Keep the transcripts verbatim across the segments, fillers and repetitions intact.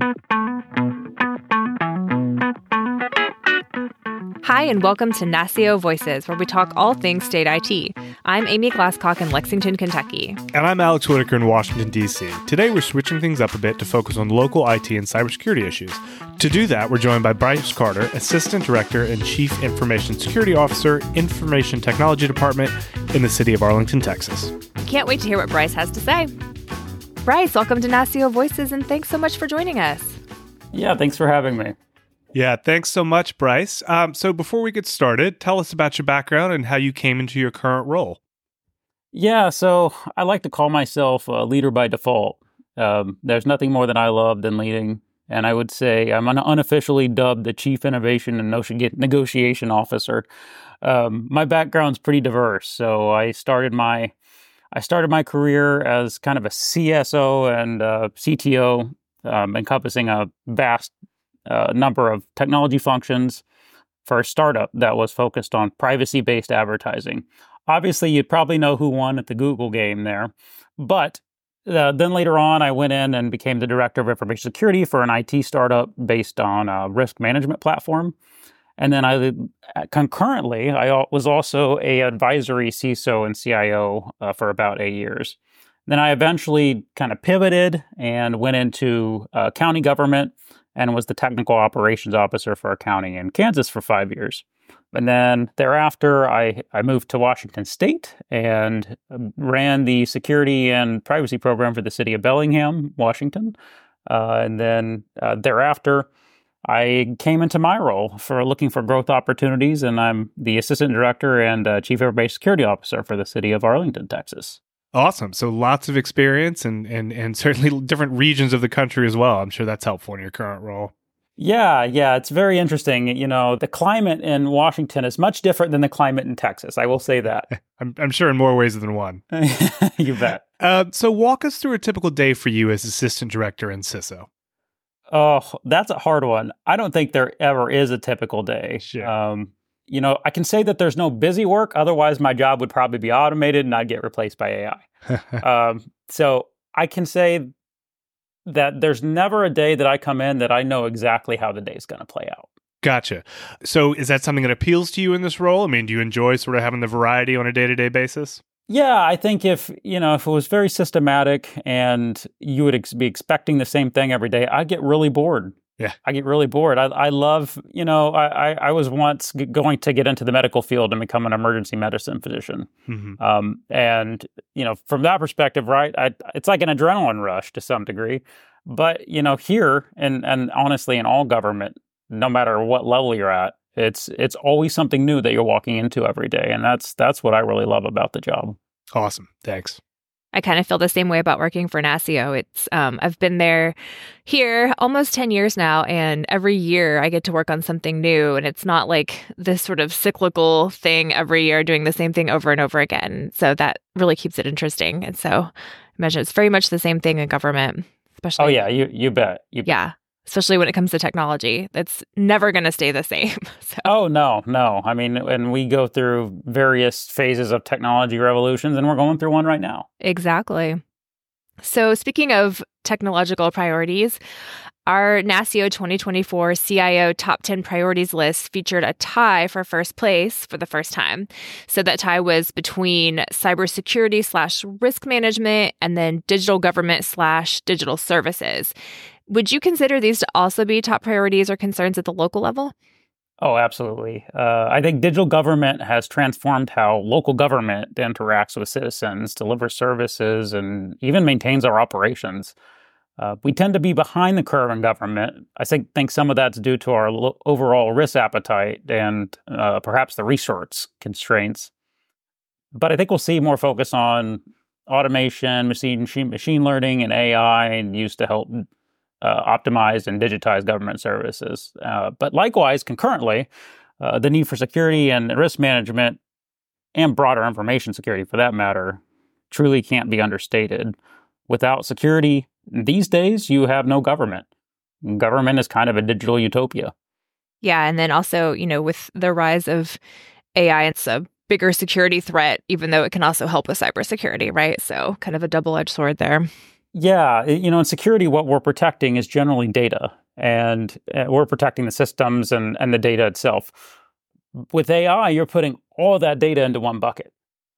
Hi, and welcome to N A S I O Voices, where we talk all things state I T. I'm Amy Glasscock in Lexington, Kentucky. And I'm Alex Whitaker in Washington, D C. Today, we're switching things up a bit to focus on local I T and cybersecurity issues. To do that, we're joined by Bryce Carter, Assistant Director and Chief Information Security Officer, Information Technology Department in the city of Arlington, Texas. Can't wait to hear what Bryce has to say. Bryce, welcome to N A S I O Voices, and thanks so much for joining us. Yeah, thanks for having me. Yeah, thanks so much, Bryce. Um, so before we get started, tell us about your background and how you came into your current role. Yeah, so I like to call myself a leader by default. Um, there's nothing more that I love than leading. And I would say I'm unofficially dubbed the Chief Innovation and Negotiation Officer. Um, my background's pretty diverse. So I started my I started my career as kind of a C S O and uh, C T O, um, encompassing a vast uh, number of technology functions for a startup that was focused on privacy-based advertising. Obviously, you'd probably know who won at the Google game there. But uh, then later on, I went in and became the Director of Information Security for an I T startup based on a risk management platform. And then I concurrently, I was also a advisory C I S O and C I O uh, for about eight years. Then I eventually kind of pivoted and went into uh, county government and was the technical operations officer for a county in Kansas for five years. And then thereafter, I, I moved to Washington State and ran the security and privacy program for the city of Bellingham, Washington. Uh, and then uh, thereafter, I came into my role for looking for growth opportunities, and I'm the Assistant Director and uh, Chief Information Security Officer for the city of Arlington, Texas. Awesome. So lots of experience and, and, and certainly different regions of the country as well. I'm sure that's helpful in your current role. Yeah, yeah, it's very interesting. You know, the climate in Washington is much different than the climate in Texas. I will say that. I'm, I'm sure in more ways than one. You bet. Uh, so walk us through a typical day for you as Assistant Director and C I S O. Oh, that's a hard one. I don't think there ever is a typical day. Sure. Um, you know, I can say that there's no busy work. Otherwise, my job would probably be automated and I'd get replaced by A I. um, so I can say that there's never a day that I come in that I know exactly how the day is going to play out. Gotcha. So is that something that appeals to you in this role? I mean, do you enjoy sort of having the variety on a day-to-day basis? Yeah, I think if, you know, if it was very systematic and you would ex- be expecting the same thing every day, I'd get really bored. Yeah. I get really bored. I, I love, you know, I, I, I was once g- going to get into the medical field and become an emergency medicine physician. Mm-hmm. Um, and, you know, from that perspective, right, I, it's like an adrenaline rush to some degree. But, you know, here and, and honestly in all government, no matter what level you're at, it's it's always something new that you're walking into every day. And that's that's what I really love about the job. Awesome. Thanks. I kind of feel the same way about working for N A S I O. It's um, I've been there here almost ten years now, and every year I get to work on something new, and it's not like this sort of cyclical thing every year doing the same thing over and over again. So that really keeps it interesting. And so I imagine it's very much the same thing in government, especially. Oh, yeah, you you bet. You bet. Yeah. Especially when it comes to technology. It's never going to stay the same. So. Oh, no, no. I mean, and we go through various phases of technology revolutions, and we're going through one right now. Exactly. So speaking of technological priorities, our N A S I O twenty twenty-four C I O Top ten Priorities list featured a tie for first place for the first time. So that tie was between cybersecurity slash risk management and then digital government slash digital services. Would you consider these to also be top priorities or concerns at the local level? Oh, absolutely. Uh, I think digital government has transformed how local government interacts with citizens, delivers services, and even maintains our operations. Uh, we tend to be behind the curve in government. I think, think some of that's due to our lo- overall risk appetite and uh, perhaps the resource constraints. But I think we'll see more focus on automation, machine, machine, machine learning, and A I and used to help Uh, optimize and digitize government services. Uh, but likewise, concurrently, uh, the need for security and risk management and broader information security, for that matter, truly can't be understated. Without security, these days, you have no government. Government is kind of a digital utopia. Yeah, and then also, you know, with the rise of A I, it's a bigger security threat, even though it can also help with cybersecurity, right? So kind of a double-edged sword there. Yeah, you know, in security, what we're protecting is generally data, and uh, we're protecting the systems and, and the data itself. With A I, you're putting all that data into one bucket.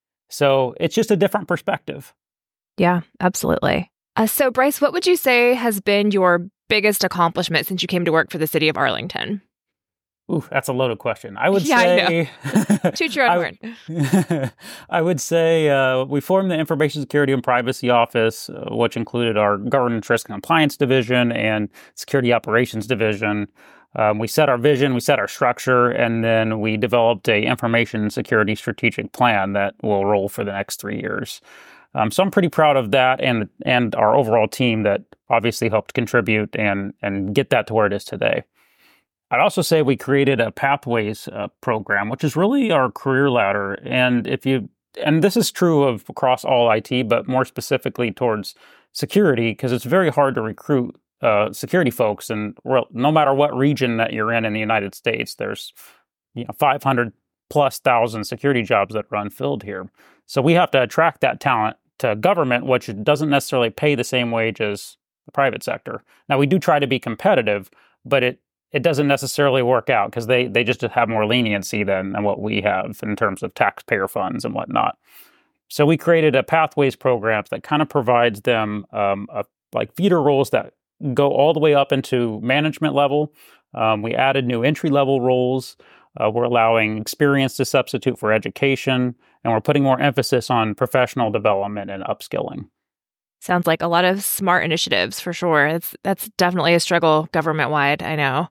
So it's just a different perspective. Yeah, absolutely. Uh, so, Bryce, what would you say has been your biggest accomplishment since you came to work for the city of Arlington? Ooh, that's a loaded question. I would yeah, say... I know. Toot your own horn. I would say uh, we formed the Information Security and Privacy Office, uh, which included our Governance Risk and Compliance Division and Security Operations Division. Um, we set our vision, we set our structure, and then we developed a information security strategic plan that will roll for the next three years. Um, so I'm pretty proud of that and and our overall team that obviously helped contribute and and get that to where it is today. I'd also say we created a Pathways uh, program, which is really our career ladder. And if you, and this is true of across all I T, but more specifically towards security, because it's very hard to recruit uh, security folks. And no matter what region that you're in in the United States, there's you know five hundred plus thousand security jobs that are unfilled here. So we have to attract that talent to government, which doesn't necessarily pay the same wage as the private sector. Now, we do try to be competitive, but it it doesn't necessarily work out because they, they just have more leniency than, than what we have in terms of taxpayer funds and whatnot. So we created a Pathways program that kind of provides them um, a, like feeder roles that go all the way up into management level. Um, we added new entry-level roles. Uh, we're allowing experience to substitute for education, and we're putting more emphasis on professional development and upskilling. Sounds like a lot of smart initiatives for sure. It's, that's definitely a struggle government-wide, I know.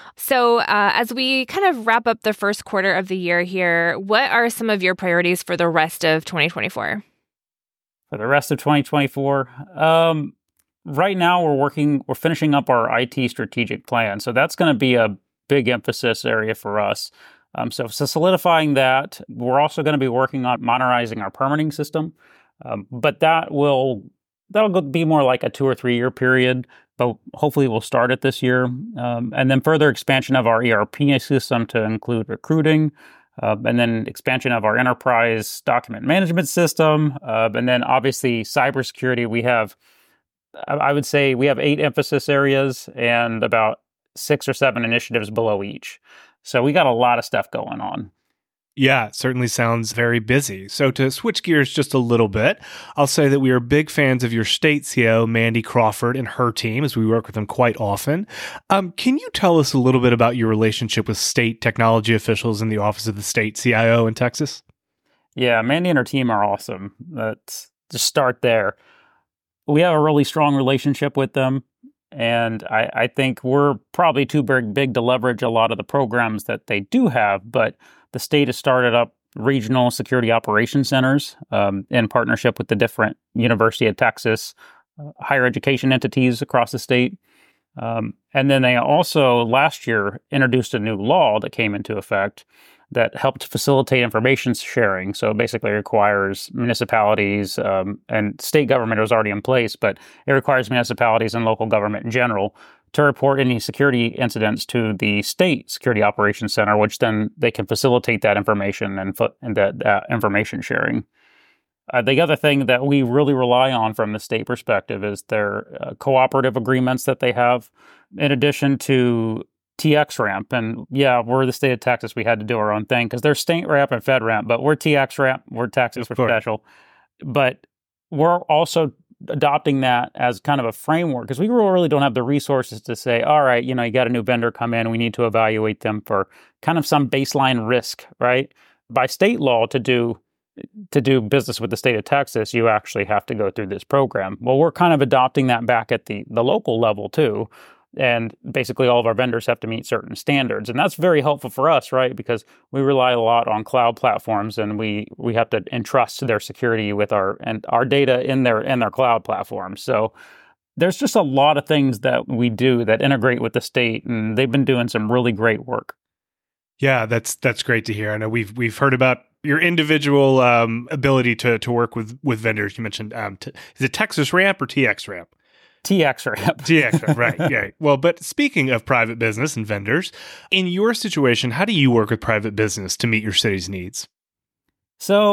So uh, as we kind of wrap up the first quarter of the year here, what are some of your priorities for the rest of twenty twenty-four? For the rest of twenty twenty-four, um, right now we're working, we're finishing up our I T strategic plan. So that's going to be a big emphasis area for us. Um, so, so solidifying that, we're also going to be working on modernizing our permitting system. Um, but that will that'll be more like a two or three year period. But hopefully we'll start it this year. Um, and then further expansion of our E R P system to include recruiting, uh, and then expansion of our enterprise document management system, uh, and then obviously cybersecurity. We have, I would say, we have eight emphasis areas and about six or seven initiatives below each. So we got a lot of stuff going on. Yeah, it certainly sounds very busy. So to switch gears just a little bit, I'll say that we are big fans of your state C I O, Mandy Crawford, and her team, as we work with them quite often. Um, can you tell us a little bit about your relationship with state technology officials in the Office of the State C I O in Texas? Yeah, Mandy and her team are awesome. Let's just start there. We have a really strong relationship with them. And I, I think we're probably too big, big to leverage a lot of the programs that they do have, but the state has started up regional security operations centers um, in partnership with the different University of Texas uh, higher education entities across the state. Um, and then they also last year introduced a new law that came into effect that helped facilitate information sharing. So it basically requires municipalities um, and state government was already in place, but it requires municipalities and local government in general to report any security incidents to the state security operations center, which then they can facilitate that information and, fo- and that, that information sharing. Uh, the other thing that we really rely on from the state perspective is their uh, cooperative agreements that they have, in addition to T X ramp. And yeah, we're the state of Texas. We had to do our own thing because there's state ramp and fed ramp, but we're T X ramp. We're Texas for special. But we're also adopting that as kind of a framework because we really don't have the resources to say, all right, you know, you got a new vendor come in. We need to evaluate them for kind of some baseline risk, right? By state law to do to do business with the state of Texas, you actually have to go through this program. Well, we're kind of adopting that back at the, the local level too. And basically all of our vendors have to meet certain standards. And that's very helpful for us, right? Because we rely a lot on cloud platforms and we we have to entrust their security with our and our data in their in their cloud platforms. So there's just a lot of things that we do that integrate with the state, and they've been doing some really great work. Yeah, that's that's great to hear. I know we've we've heard about your individual um, ability to to work with with vendors. You mentioned um, t- is it Texas Ramp or T X Ramp? T X ramp. T X ramp, right. Yeah. Well, but speaking of private business and vendors, in your situation, how do you work with private business to meet your city's needs? So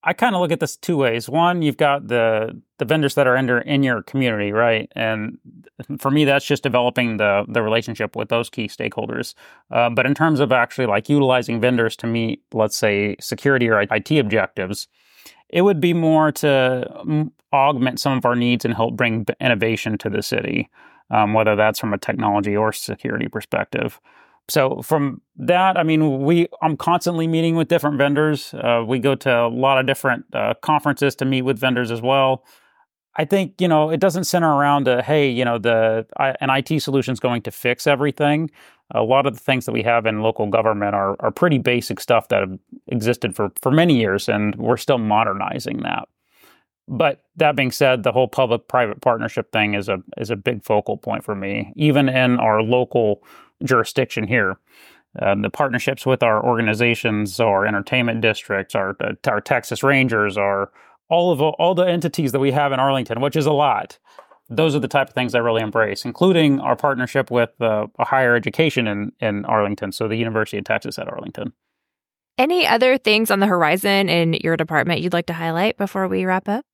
I kind of look at this two ways. One, you've got the the vendors that are in your, in your community, right? And for me, that's just developing the the relationship with those key stakeholders. Uh, but in terms of actually like utilizing vendors to meet, let's say, security or I T objectives, it would be more to augment some of our needs and help bring innovation to the city, um, whether that's from a technology or security perspective. So from that, I mean, we I'm constantly meeting with different vendors. Uh, we go to a lot of different uh, conferences to meet with vendors as well. I think, you know, it doesn't center around a, hey, you know, the I, an I T solution is going to fix everything. A lot of the things that we have in local government are are pretty basic stuff that have existed for, for many years, and we're still modernizing that. But that being said, the whole public-private partnership thing is a is a big focal point for me, even in our local jurisdiction here. Uh, the partnerships with our organizations, our entertainment districts, our our Texas Rangers, our all of all the entities that we have in Arlington, which is a lot. Those are the type of things I really embrace, including our partnership with uh, a higher education in, in Arlington, so the University of Texas at Arlington. Any other things on the horizon in your department you'd like to highlight before we wrap up?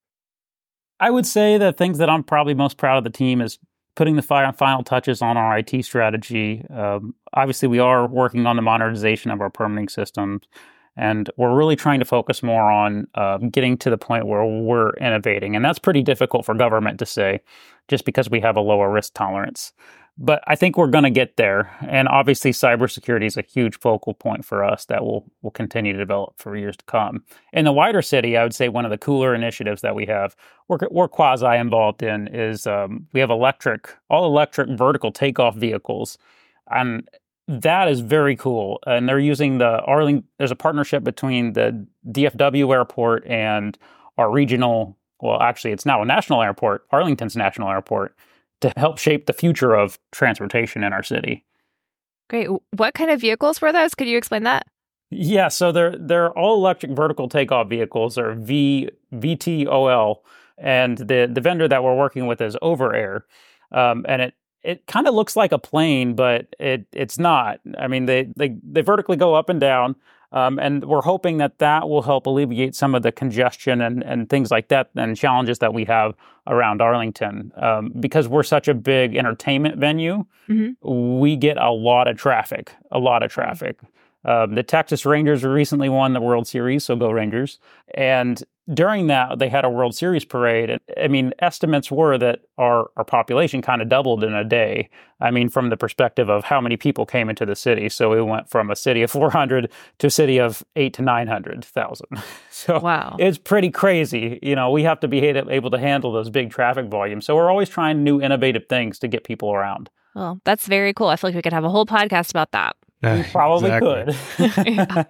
I would say the things that I'm probably most proud of the team is putting the final touches on our I T strategy. Um, obviously, we are working on the modernization of our permitting systems, and we're really trying to focus more on uh, getting to the point where we're innovating. And that's pretty difficult for government to say, just because we have a lower risk tolerance. But I think we're going to get there. And obviously, cybersecurity is a huge focal point for us that will will continue to develop for years to come. In the wider city, I would say one of the cooler initiatives that we have, we're, we're quasi involved in, is um, we have electric, all electric vertical takeoff vehicles. And that is very cool. And they're using the Arlington, there's a partnership between the D F W airport and our regional, well, actually, it's now a national airport, Arlington's national airport, to help shape the future of transportation in our city. Great. What kind of vehicles were those? Could you explain that? Yeah, so they're they're all electric vertical takeoff vehicles, or V VTOL, and the the vendor that we're working with is Overair, um, and it it kind of looks like a plane, but it it's not. I mean, they they they vertically go up and down. Um, and we're hoping that that will help alleviate some of the congestion and, and things like that and challenges that we have around Arlington. Um, because we're such a big entertainment venue, mm-hmm. we get a lot of traffic, a lot of traffic. Um, the Texas Rangers recently won the World Series, so go Rangers. And during that, they had a World Series parade. And, I mean, estimates were that our, our population kind of doubled in a day. I mean, from the perspective of how many people came into the city. So we went from a city of four hundred to a city of eight to nine hundred thousand. So wow. It's pretty crazy. You know, we have to be able to handle those big traffic volumes. So we're always trying new innovative things to get people around. Well, that's very cool. I feel like we could have a whole podcast about that. We probably exactly. could.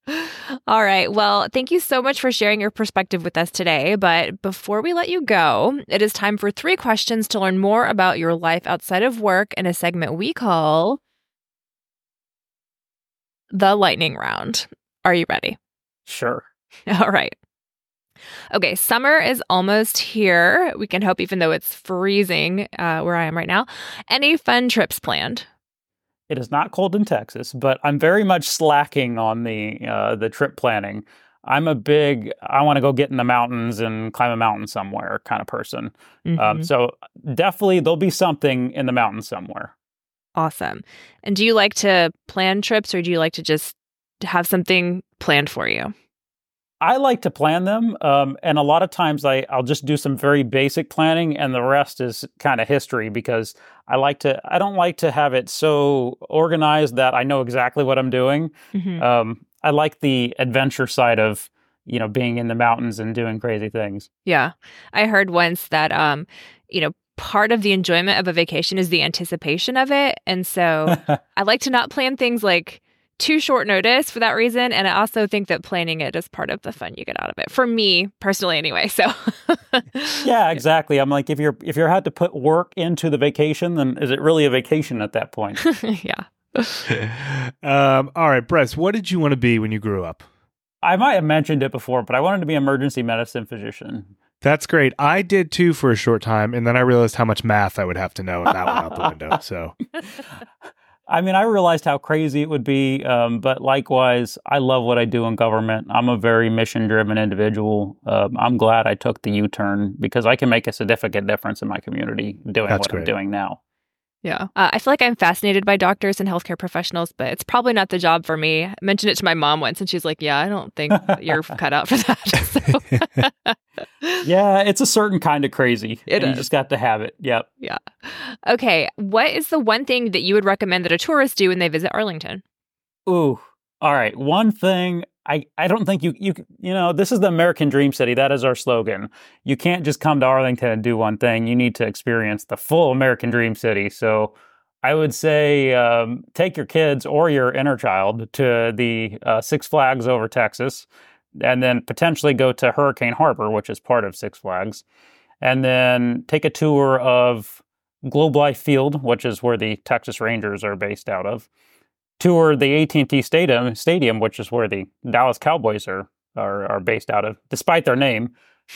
All right. Well, thank you so much for sharing your perspective with us today. But before we let you go, it is time for three questions to learn more about your life outside of work in a segment we call the Lightning Round. Are you ready? Sure. All right. Okay, summer is almost here. We can hope, even though it's freezing uh, where I am right now. Any fun trips planned? It is not cold in Texas, but I'm very much slacking on the uh, the trip planning. I'm a big, I want to go get in the mountains and climb a mountain somewhere kind of person. Mm-hmm. Um, so definitely there'll be something in the mountains somewhere. Awesome. And do you like to plan trips, or do you like to just have something planned for you? I like to plan them, um, and a lot of times I, I'll just do some very basic planning, and the rest is kind of history, because I like to. I don't like to have it so organized that I know exactly what I'm doing. Mm-hmm. Um, I like the adventure side of, you know, being in the mountains and doing crazy things. Yeah, I heard once that um, you know, part of the enjoyment of a vacation is the anticipation of it, and so I like to not plan things like too short notice for that reason. And I also think that planning it is part of the fun you get out of it. For me personally, anyway. So yeah, exactly. I'm like, if you're if you're had to put work into the vacation, then is it really a vacation at that point? Yeah. um, all right, Bryce, what did you want to be when you grew up? I might have mentioned it before, but I wanted to be an emergency medicine physician. That's great. I did too for a short time, and then I realized how much math I would have to know, and that went out the window. So I mean, I realized how crazy it would be, um, but likewise, I love what I do in government. I'm a very mission-driven individual. Um, I'm glad I took the U-turn because I can make a significant difference in my community doing That's what great. I'm doing now. Yeah. Uh, I feel like I'm fascinated by doctors and healthcare professionals, but it's probably not the job for me. I mentioned it to my mom once, and she's like, yeah, I don't think you're cut out for that. So. Yeah, it's a certain kind of crazy. It and You is. just got to have it. Yep. Yeah. Okay. What is the one thing that you would recommend that a tourist do when they visit Arlington? Ooh. All right. One thing, I, I don't think you, you, you know, this is the American Dream City. That is our slogan. You can't just come to Arlington and do one thing. You need to experience the full American Dream City. So I would say um, take your kids or your inner child to the uh, Six Flags over Texas, and then potentially go to Hurricane Harbor, which is part of Six Flags, and then take a tour of Globe Life Field, which is where the Texas Rangers are based out of. Tour the A T and T Stadium, Stadium, which is where the Dallas Cowboys are are, are based out of, despite their name.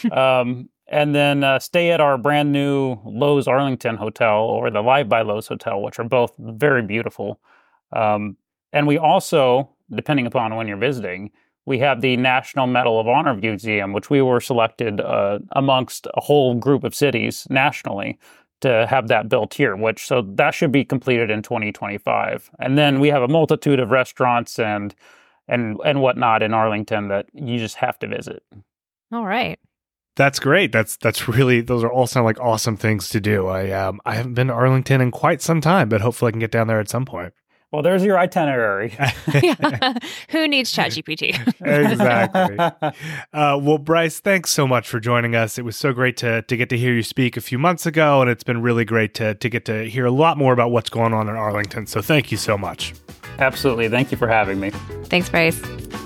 um, and then uh, stay at our brand new Lowe's Arlington Hotel or the Live by Lowe's Hotel, which are both very beautiful. Um, and we also, depending upon when you're visiting, we have the National Medal of Honor Museum, which we were selected uh, amongst a whole group of cities nationally to have that built here, which so that should be completed in twenty twenty-five. And then we have a multitude of restaurants and and and whatnot in Arlington that you just have to visit. All right. That's great. That's that's really those are all sound like awesome things to do. I um I haven't been to Arlington in quite some time, but hopefully I can get down there at some point. Well, there's your itinerary. Yeah. Who needs ChatGPT? Exactly. Uh, well, Bryce, thanks so much for joining us. It was so great to to get to hear you speak a few months ago, and it's been really great to to get to hear a lot more about what's going on in Arlington. So thank you so much. Absolutely. Thank you for having me. Thanks, Bryce.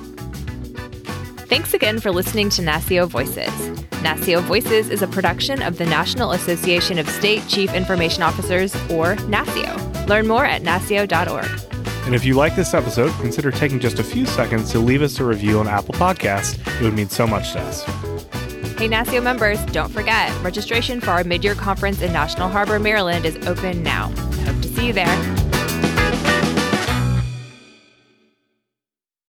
Thanks again for listening to N A S I O Voices. N A S I O Voices is a production of the National Association of State Chief Information Officers, or N A S I O. Learn more at N A S I O dot org. And if you like this episode, consider taking just a few seconds to leave us a review on Apple Podcasts. It would mean so much to us. Hey, N A S I O members, don't forget, registration for our mid-year conference in National Harbor, Maryland is open now. Hope to see you there.